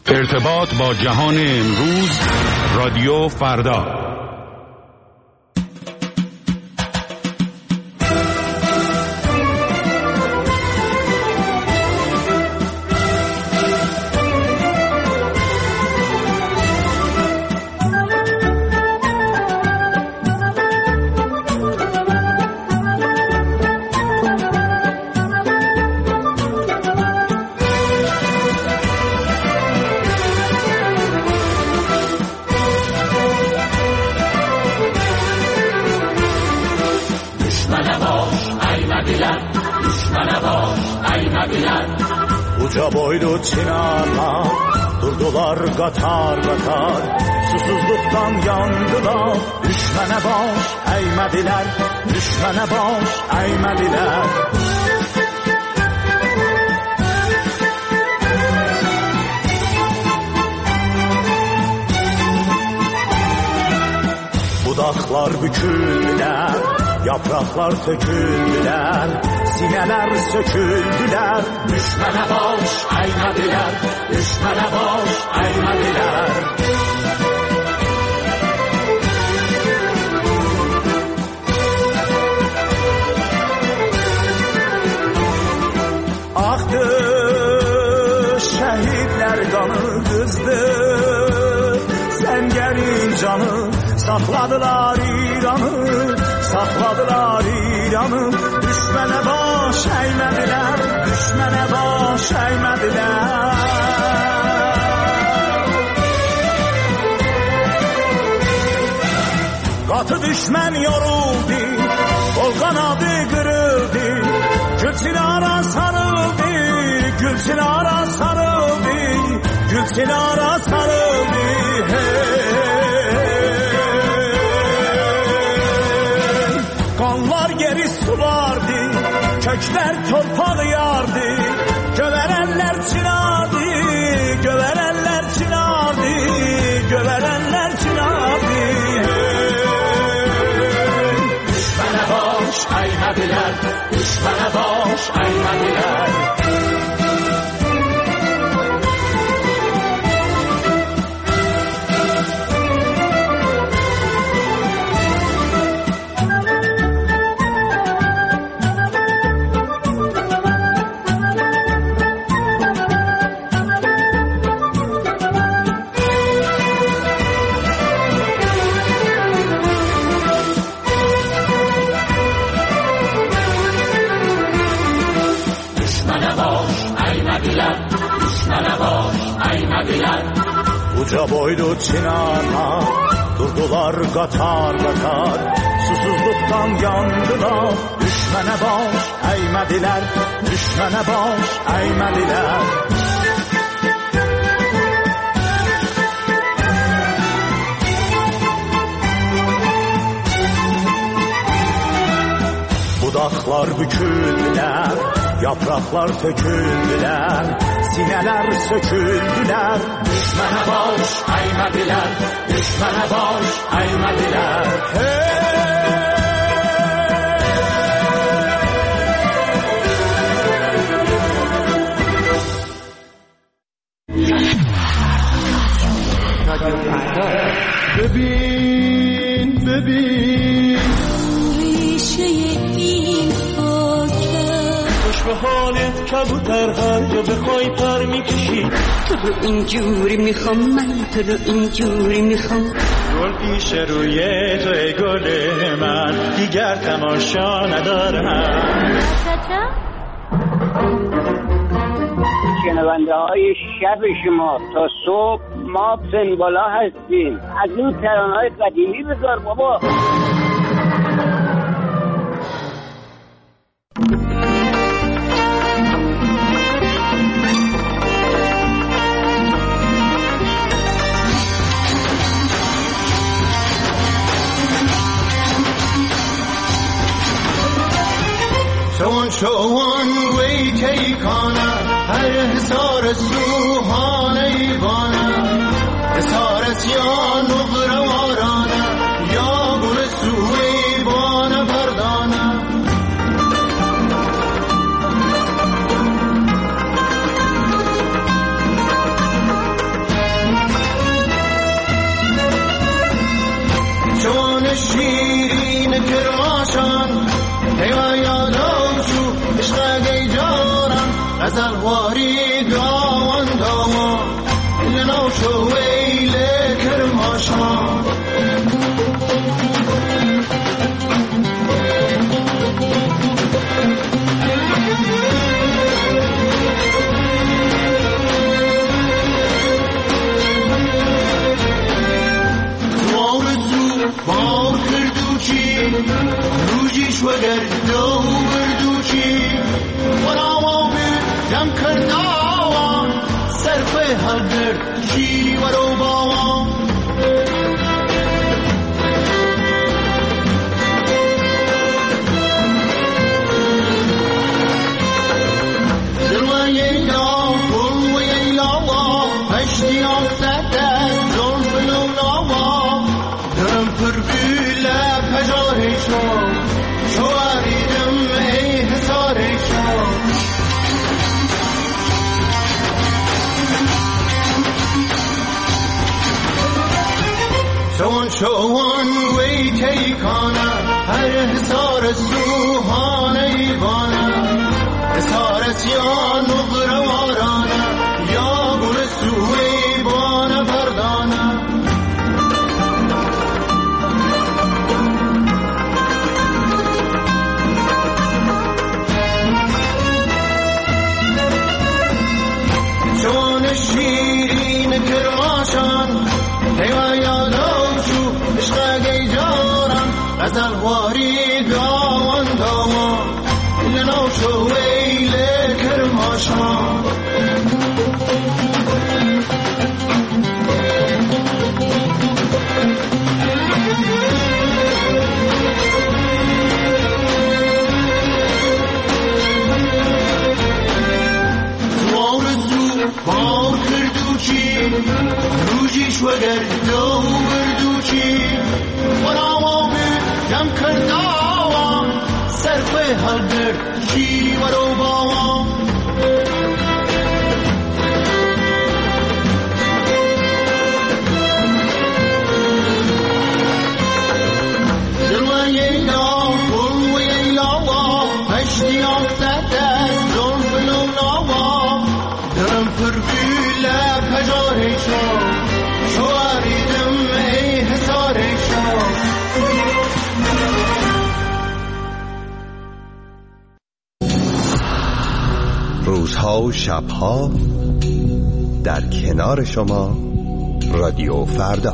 ارتباط با جهان امروز، رادیو فردا. Uca boylu çınarlar durdular qatar qatar, susuzluqdan yandılar. Düşmənə baş əymədilər, düşmənə baş əymədilər. Budaqlar büküldülər, yapraklar töküldülər, sinələr söküldülər. Düşmənə baş əymədilər, düşmənə baş əymədilər. Axdı şəhidlər qanı, qızdı səngərin canı. Saxladılar İranı, saxladılar İranı. Düşmənə baş əymədilər, düşmənə baş əymədilər. Qatı düşmən yoruldu, qol qanadı qırıldı. Gülçinara sarıldı, gülçinara sarıldı, gülçinara sarıldı. Qanlar geri sulardı, köklər torpaq yardı. Gövərənlər çinardı, gövərənlər çinardı, gövərənlər çinardı. Düşmənə baş əymədilər, düşmənə baş əymədilər. Uca boylu çınarlar durdular qatar qatar, susuzluqdan yandılar. Düşmənə baş əymədilər, düşmənə baş əymədilər. Budaqlar büküldülər, yapraklar töküldülər, sinələr söküldülər. Düşmənə baş əymədilər, düşmənə baş əymədilər. ببین ببین ریشه این خاکه، خوش به حالت کبوتر، هر جا بخوای پر میکشی. تو رو اینجوری میخوام، من تو رو اینجوری میخوام. گل پیش روی توی گل من، دیگر تماشا ندارم. شنونده های شب شما تا صبح ما سنبالا هستیم. از این ترانه های قدیمی بذار بابا. چون گوی تیکانه هر حسار سوهانه ایوانه حسار یا نقره وارانه یا گل سوی بانه بردانه نوشو ویل کرماشان بار کردوچی روزیش وگر دو بردوچی وراو جمع کرداوان صرف هدر چی ورو باوان دلوی ایلا بلوی ایلا هشتی آکسد است زلف لولاوا درم پرگیله پجاره شو شواریدم ای حساره شو شوان وی تیکانه هر حسار سوهانه ایوانه حسار سیان و غروارانه یا گل سوی بانه بردانه شوان شیرین کرماشان ایوان یادو شو عشقه جارم غزل واری گاوان گاوان لنو شو ویل کرماشان بار کردوچی روزیش وگر دو بردوچی وراو جمع کرداوان صرف هدر چی ورو باوان دلوی ایلا بلوی ایلا هشتی آکسد است زلف لولاوا درم پرگیله پجاره شو شواریدم ای حساره شو روزها و شبها در کنار شما رادیو فردا.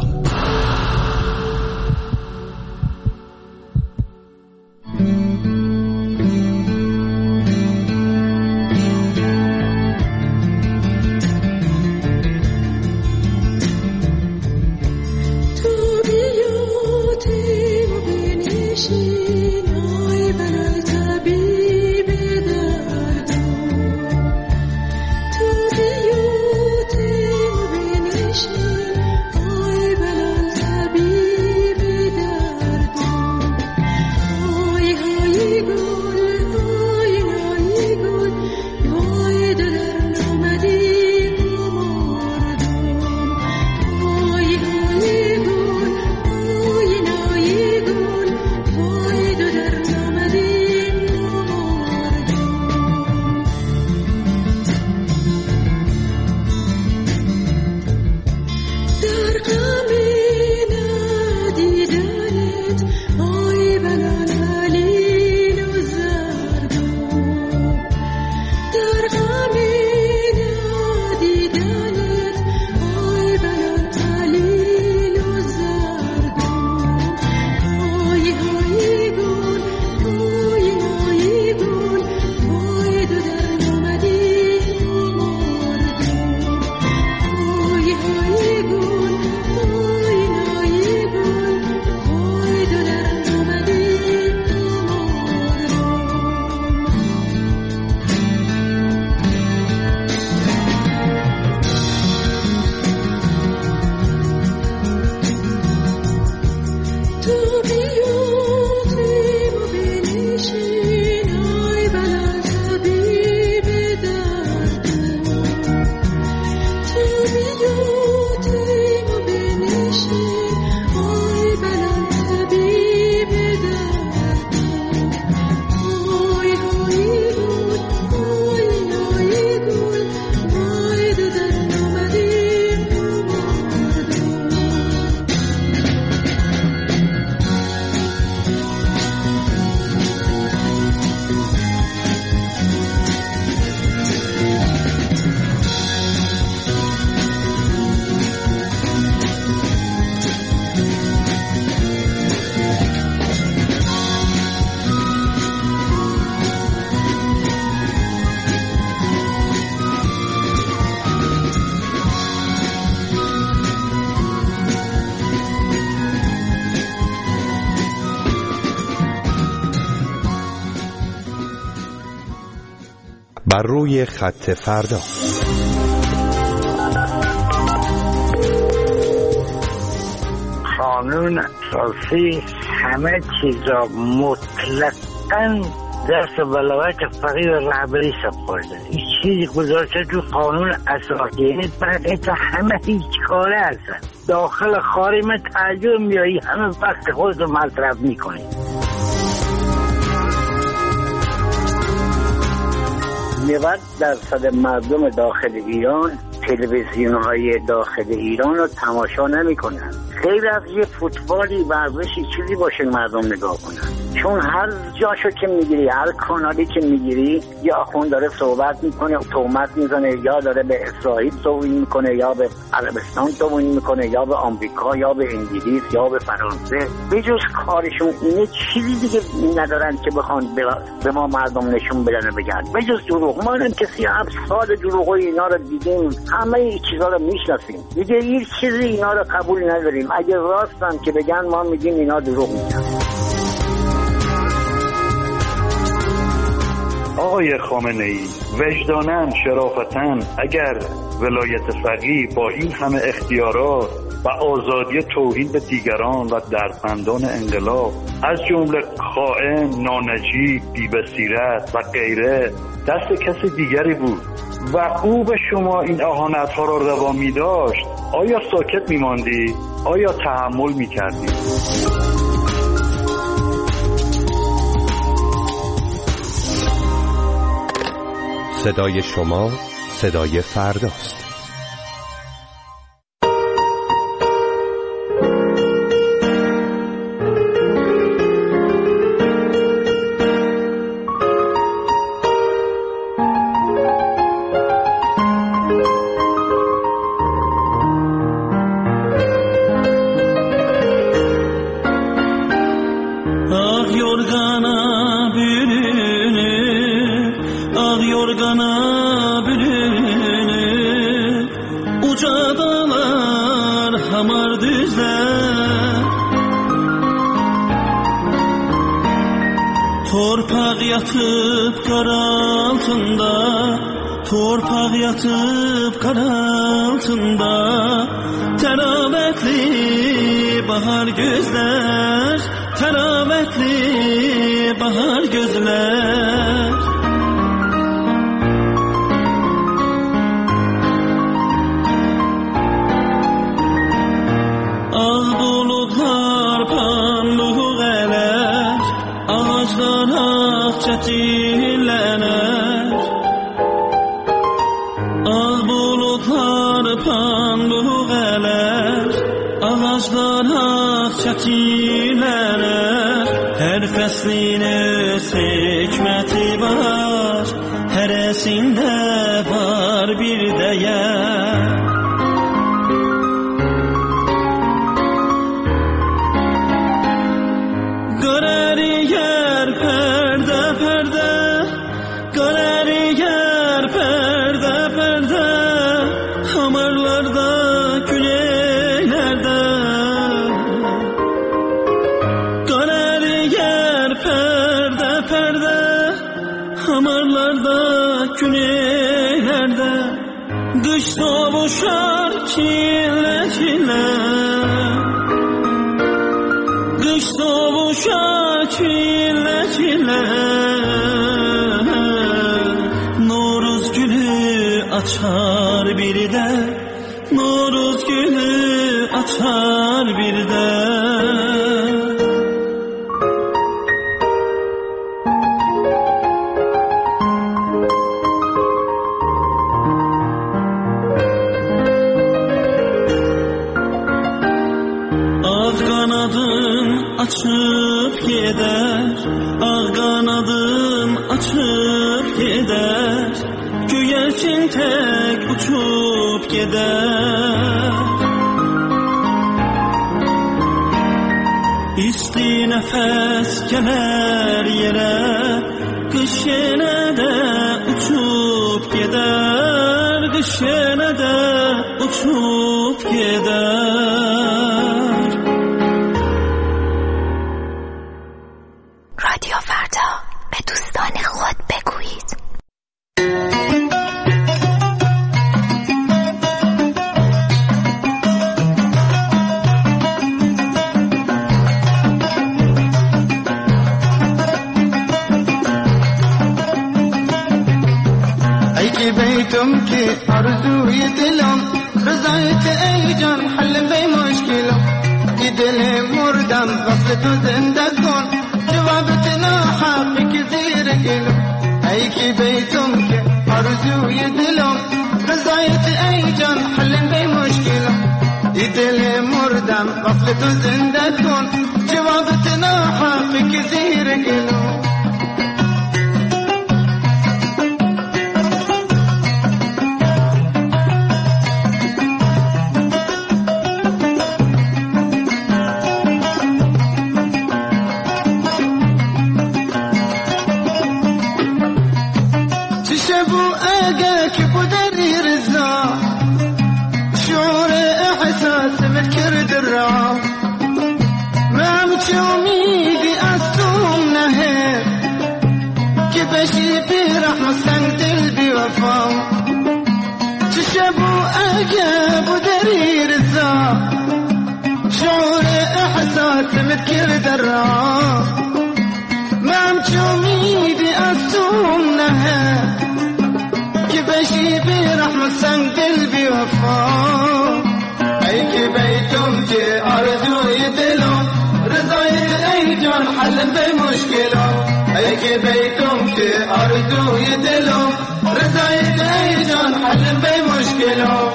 بر روی خط فردا. قانون اساسی همه چیزا مطلقاً دست بلاغت فقیر و رهبری سپرده. این چیزی گذاشته تو قانون اساسی، یعنی برای تا همه هیچ کاره هستن. داخل خارج من تعجب میایی همه وقت خودت رو مصرف میکنی. 90% مردم داخل ایران تلویزیون‌های داخل ایران رو تماشا نمی‌کنن. خیلی از یه فوتبالی ورزشی چیزی باشه مردم نگاه کنن، چون هر جاشو که میگیری، هر کانالی که میگیری، یا آخوند داره صحبت میکنه، تهمت میزنه، یا داره به اسرائیل توهین میکنه، یا به عربستان توهین میکنه، یا به آمریکا، یا به انگلیس، یا به فرانسه. به جز کارشون اینه چیزی دیگه ندارن که بخوان به ما مردم نشون بدن و بگن. به جز دروغ. ما هم که 37 سال دروغای اینا رو دیدیم، همه این چیزا رو میشناسیم دیگه، هیچ چیزی اینا رو قبول نداریم. اگه راستن که بگن ما میگیم اینا دروغ میگن. آقای خامنه‌ای، وجداناً، شرافتاً، اگر ولایت فقیه با این همه اختیارات و آزادی توهین به دیگران و دردمندان انقلاب از جمله خائن، نانجیب، بی‌بصیرت و غیره دست کسی دیگری بود و او به شما این اهانت‌ها را روا می‌داشت، آیا ساکت می‌ماندی؟ آیا تحمل می‌کردی؟ صدای شما صدای فرداست. Torpaq yatıb qar altında, təravətli bahar gözlər, təravətli bahar gözlər. Ağ buludlar pambıq ələr, ağaclar ağ çətirlənər. Ağ buludlar pambıq ələr, ağaclar ağ çətirlənər. Hər fəslin öz hikməti var, hərəsində var bir dəyər. Qış sovuşar çillə çillə, qış sovuşar çillə çillə. Noruz gülü açar bir də, Noruz gülü açar bir də. Açıp gider, ağ qanadım açıp gider, göyərçin tək uçup gider. İsti nəfəs gələr yerə, qış yenə də uçup gider, qış yenə də uçup gider. رادیو فردا، به دوستان خود بگویید. بیتم که آرزوی دلم رضایت ای جان حل به مشکلم ای دل مردم وصل تو زنده کن جوابت ناحقی که زیر گلم ای که بیتم که آرزوی دلم رضایت ای جان حل به مشکلم ای دل مردم وصل تو زنده کن جوابت ناحقی که زیر گلم متكر درا ما مشومي دي أسومنها كبشي برحمة سن قلبي وفا أي كبيتم كي أرجو يدلو رضايت أي جان حل بمشكلة أي كبيتم كي أرجو يدلو رضايت أي جان حل بمشكلة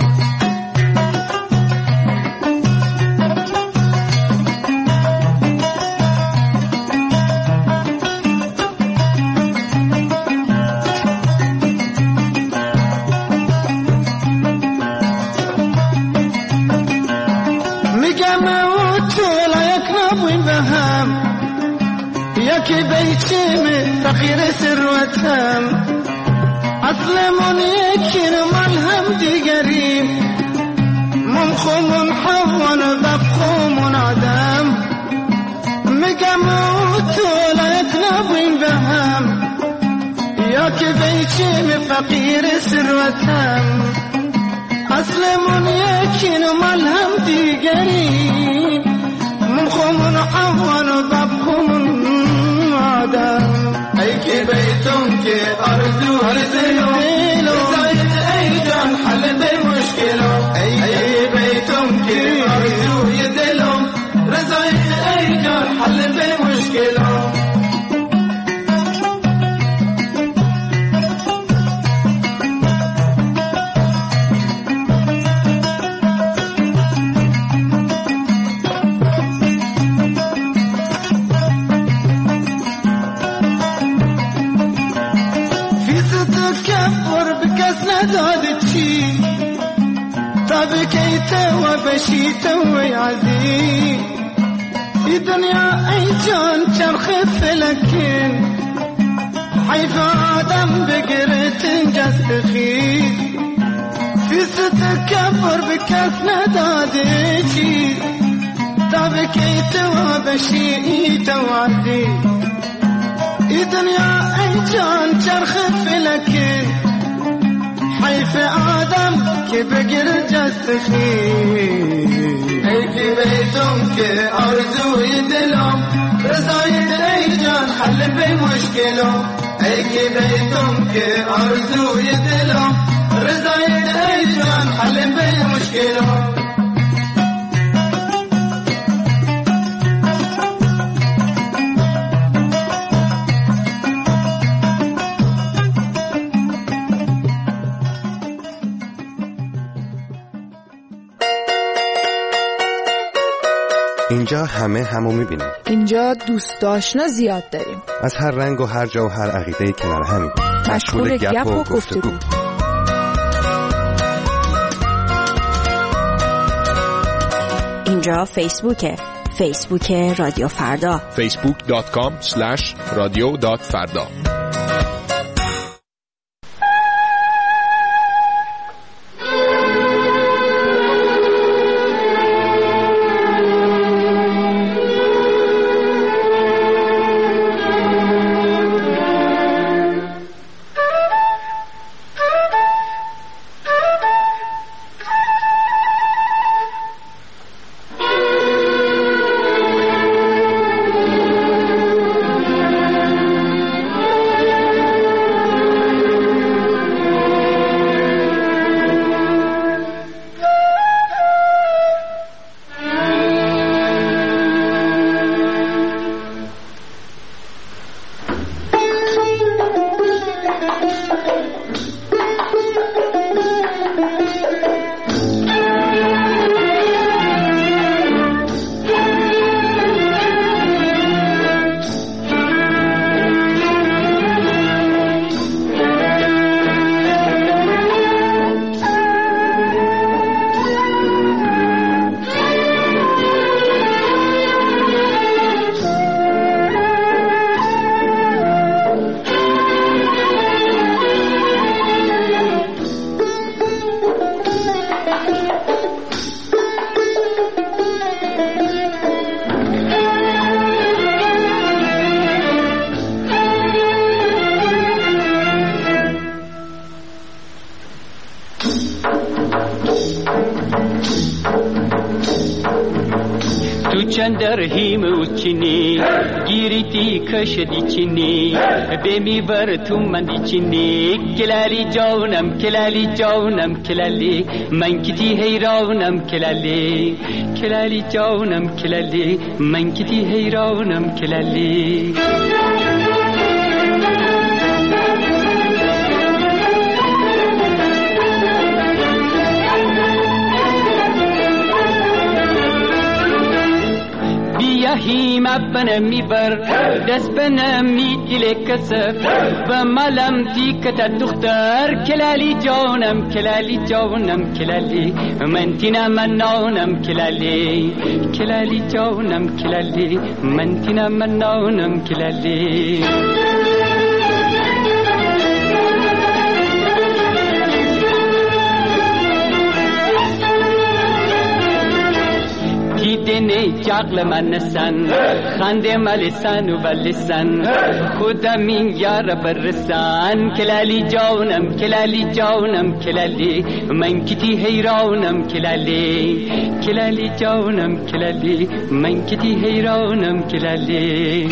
فقير ثروتهم أظلم يكن ملهم دقريب ممخوم حون بفخوم عدم مقاموت ولا يتنبين بهم ياك بيشم فقير ثروتهم أظلم يكن ملهم دقريب ممخوم حون بفخوم عدم أي كبيتم كي أرجو هالزيلو رضايت أي جان حل بمشكلة أي بيتم كي أرجو يدلو رضايت أي جان حل بمشكلة وبشيت ويعزي في دنيا أي جان شرخ فلكين حيث آدم بقرت جسخي في ستكبر بكاس ندادتي تبكيت وبشيت وعزي في دنيا أي جان شرخ فلكين حيث آدم كي بقر جسخي أي كي بيتم كي أرجو يدلم رضايت أي جان حل بمشكلة أي كي بيتم كي أرجو يدلم رضايت أي جان حل بمشكلة اینجا همه همو میبینیم. اینجا دوست آشنا زیاد داریم. از هر رنگ و هر جا و هر عقیده کنار همیم. مشغول گپ و گفتگو. اینجا فیسبوک رادیو فردا. facebook.com/radio.farda. چندر هیم اوچینی گیریتی کشدی چینی بمی بر تو من دی چینی کلالی جانم کلالی جانم کلالی من کتی حیرانم کلالی کلالی جانم کلالی من کتی حیرانم کلالی هیم ابن میبر دست بنم میدل کسر و ملم تیکت دختر کلالی جانم کلالی جانم کلالی من تینا من نانم کلالی کلالی جانم کلالی من تینا من نانم کلالی دنی جاغل من سن خنده مال سن و لسان خدا من یار برسان کلالی جانم کلالی جانم کلالی من کتی حیرانم کلالی کلالی جانم کلالی من کتی حیرانم کلالی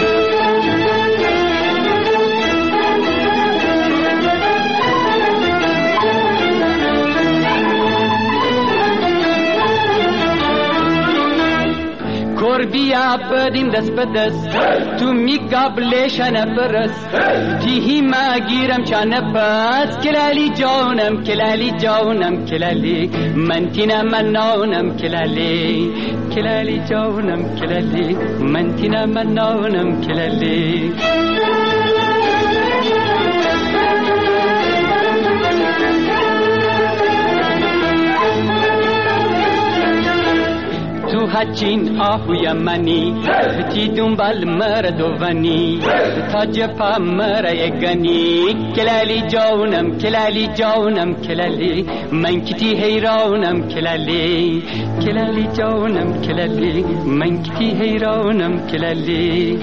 بیا بدیم دست به دست تو می قبلشن برس تیهی ما گیرم چانه پس کلالی جانم کلالی جانم کلالی من تینا من نانم کلالی کلالی جانم کلالی من تینا من نانم کلالی تو هچین آهو یمنی تی دنبال مردوانی تا جفا مرایگانی کلالی جانم کلالی جانم کلالی من کتی حیرانم کلالی کلالی جانم کلالی من کتی حیرانم کلالی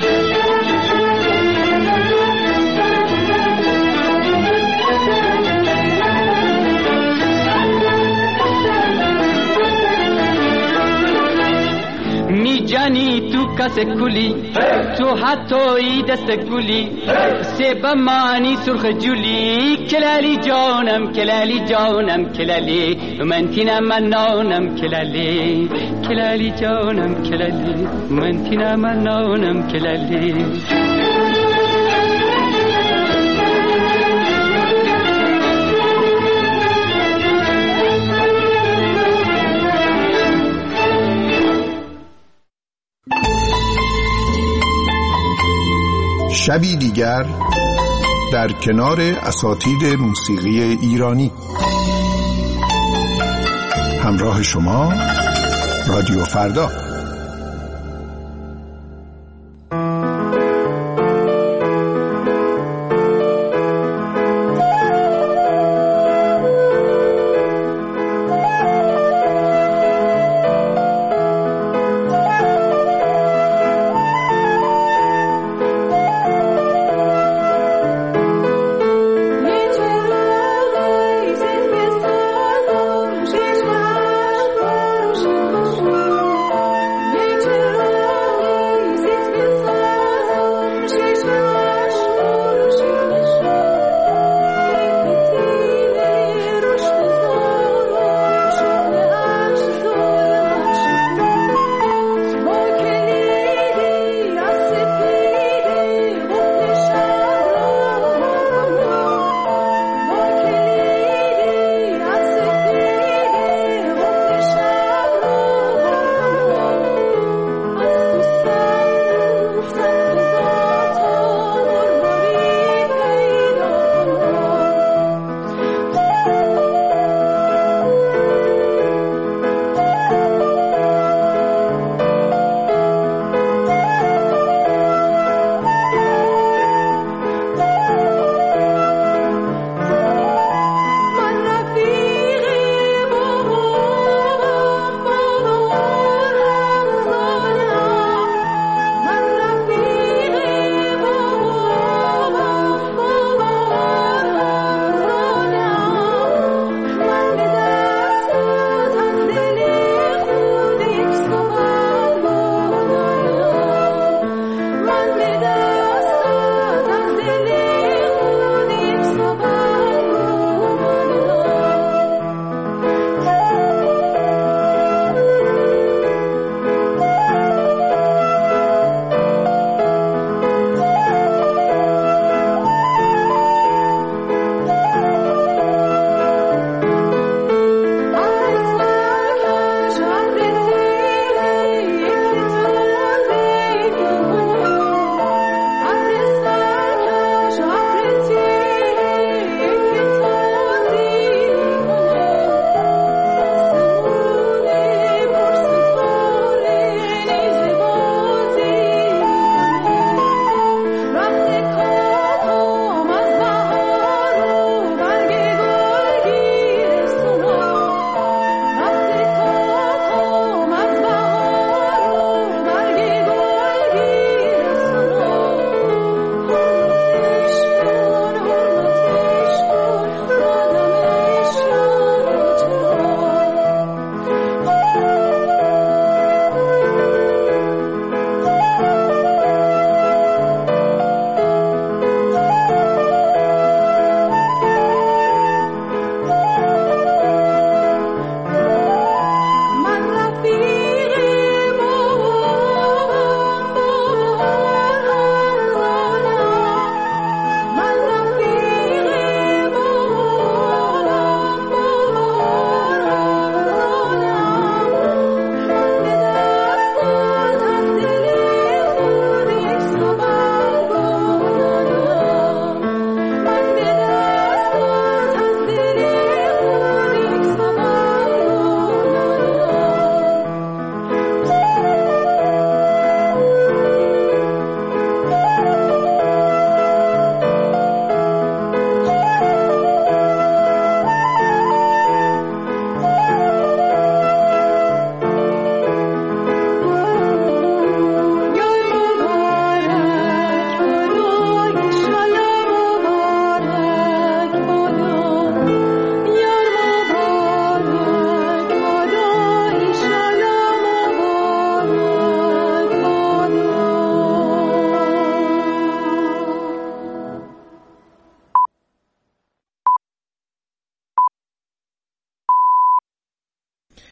جانی تو کس کلی تو حتی دست گلی سب مانی سرخ جولی کلالی جانم کلالی جانم کلالی من تینا من نانم کلالی کلالی جانم کلالی من تینا من نانم کلالی شبی دیگر در کنار اساطیر موسیقی ایرانی همراه شما رادیو فردا.